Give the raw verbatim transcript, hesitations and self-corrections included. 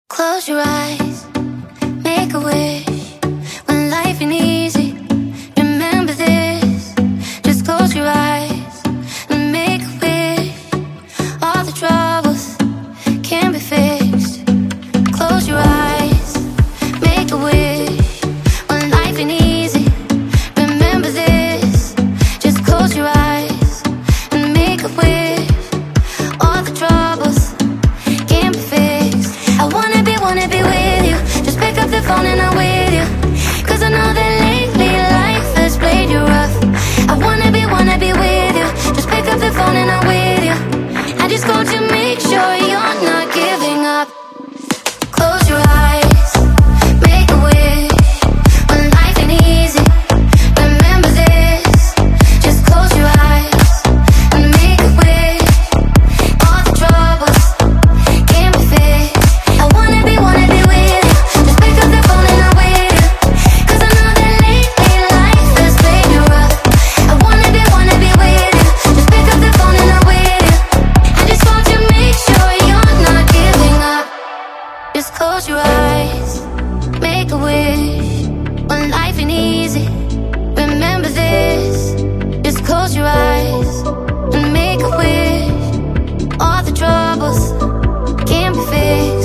Close your eyes, make a wish. When life ain't easy, remember this. Just close your eyes and make a wish. All the troubles can be fixed. Close your eyes, make a wish. When life ain't easy, remember this. Just close your eyes and make a wish. All the troubles can be fixed. I wanna be, wanna be with you. Just pick up the phone and I'm with you. Cause I know that lately life has played you rough. I wanna be, wanna be with you. Just pick up the phone and I'm with you. I just called to make sure you're not giving up. Close your eyes, make a wish. When life ain't easy, remember this. Just close your eyes and make a wish. All the troubles can be fixed. I wanna be, wanna be with you. Just pick up the phone and I'm with you. Cause I know that lately life has played you rough. I wanna be, wanna be with you. Just pick up the phone and I'm with you. I just want to make sure you're not giving up. Just close your eyes, make a wish. When life ain't easy, remember this. Just close your eyes and make a wish. All the troubles can be fixed.